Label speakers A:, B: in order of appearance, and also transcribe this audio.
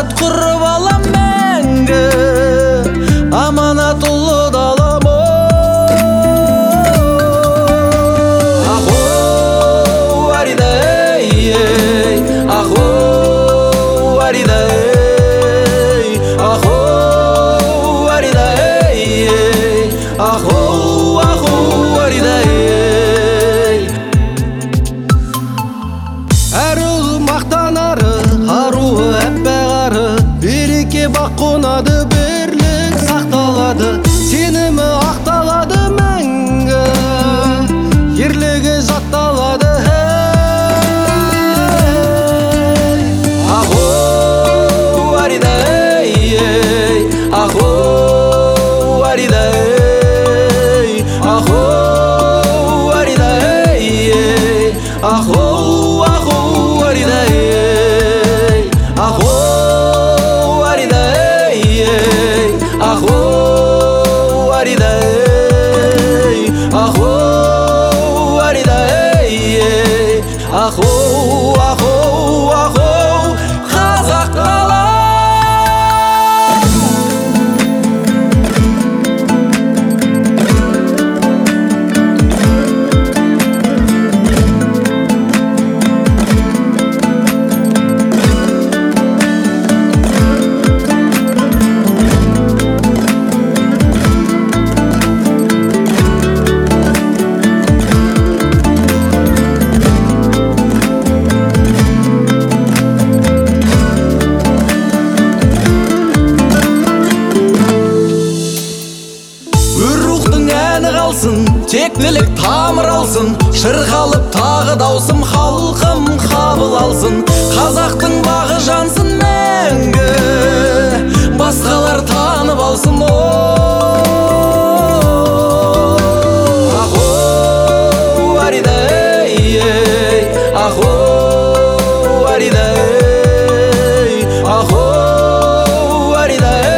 A: аманат құрып алам мәңгі, аманат ұлы далам. Бақ қонады, бірлік сақталады, сенімі ақталады мәңгі, ерлігі жатталады. Ахоу аридай, ахоу аридай, ахоу аридай, ахоу аридай, ахоу ахоу, ахоу, ахоу, қазақ далам. Тектілік тамыр алсын, шырқалып тағы даусым, халқым қабыл алсын. Қазақтың бағы жансын мәңгі, басқалар танып алсын. Ахоу аридай, ахоу аридай, ахоу аридай.